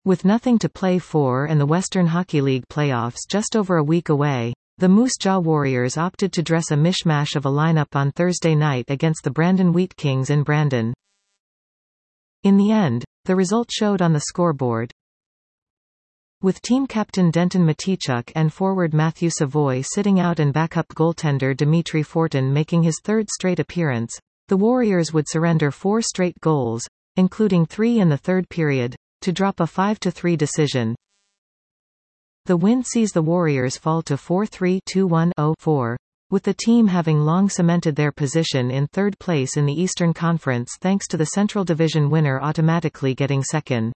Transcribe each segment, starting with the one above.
With nothing to play for and the Western Hockey League playoffs just over a week away, the Moose Jaw Warriors opted to dress a mishmash of a lineup on Thursday night against the Brandon Wheat Kings in Brandon. In the end, the result showed on the scoreboard. With team captain Denton Matichuk and forward Matthew Savoy sitting out and backup goaltender Dimitri Fortin making his third straight appearance, the Warriors would surrender 4 straight goals, including 3 in the third period, to drop a 5-3 decision. The win sees the Warriors fall to 4-3-2-1-0-4, with the team having long cemented their position in third place in the Eastern Conference thanks to the Central Division winner automatically getting second.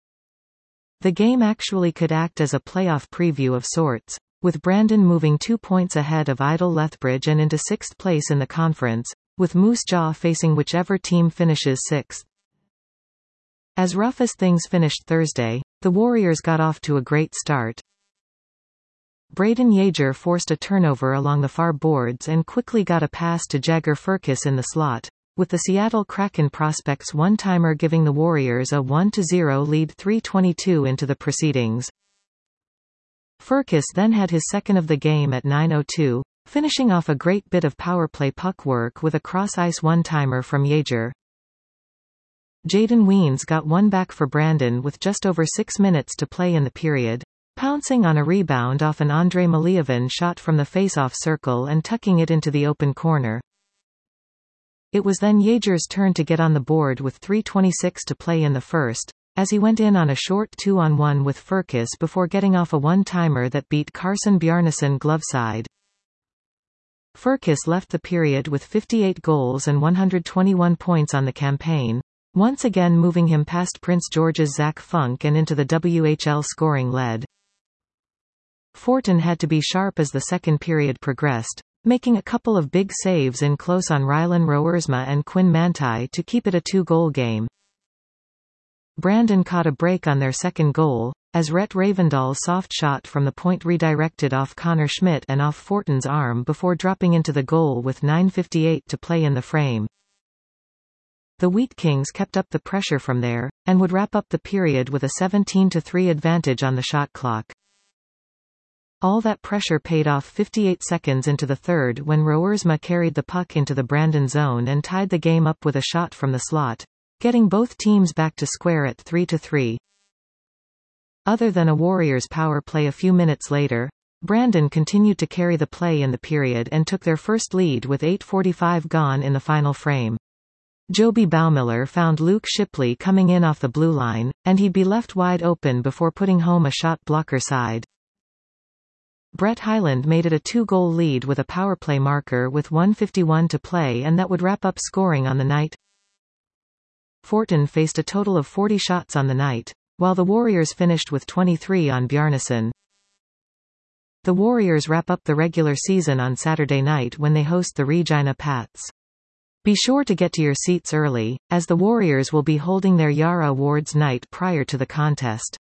The game actually could act as a playoff preview of sorts, with Brandon moving 2 points ahead of Idle Lethbridge and into 6th place in the conference, with Moose Jaw facing whichever team finishes 6th. As rough as things finished Thursday, the Warriors got off to a great start. Braden Yager forced a turnover along the far boards and quickly got a pass to Jagger Firkus in the slot, with the Seattle Kraken prospect's one-timer giving the Warriors a 1-0 lead 3:22 into the proceedings. Firkus then had his second of the game at 9:02, finishing off a great bit of powerplay puck work with a cross-ice one-timer from Yager. Jaden Weens got one back for Brandon with just over 6 minutes to play in the period, pouncing on a rebound off an Andrei Malievin shot from the face-off circle and tucking it into the open corner. It was then Yager's turn to get on the board with 3:26 to play in the first, as he went in on a short 2-on-1 with Firkus before getting off a one-timer that beat Carson Bjarnason glove side. Firkus left the period with 58 goals and 121 points on the campaign, once again moving him past Prince George's Zach Funk and into the WHL scoring lead. Fortin had to be sharp as the second period progressed, making a couple of big saves in close on Rylan Roersma and Quinn Manti to keep it a 2-goal game. Brandon caught a break on their second goal, as Rhett Ravendall's soft shot from the point redirected off Connor Schmidt and off Fortin's arm before dropping into the goal with 9:58 to play in the frame. The Wheat Kings kept up the pressure from there, and would wrap up the period with a 17-3 advantage on the shot clock. All that pressure paid off 58 seconds into the third when Roersma carried the puck into the Brandon zone and tied the game up with a shot from the slot, getting both teams back to square at 3-3. Other than a Warriors power play a few minutes later, Brandon continued to carry the play in the period and took their first lead with 8:45 gone in the final frame. Joby Baumiller found Luke Shipley coming in off the blue line, and he'd be left wide open before putting home a shot blocker side. Brett Hyland made it a 2-goal lead with a powerplay marker with 1:51 to play, and that would wrap up scoring on the night. Fortin faced a total of 40 shots on the night, while the Warriors finished with 23 on Bjarnason. The Warriors wrap up the regular season on Saturday night when they host the Regina Pats. Be sure to get to your seats early, as the Warriors will be holding their Yara Awards night prior to the contest.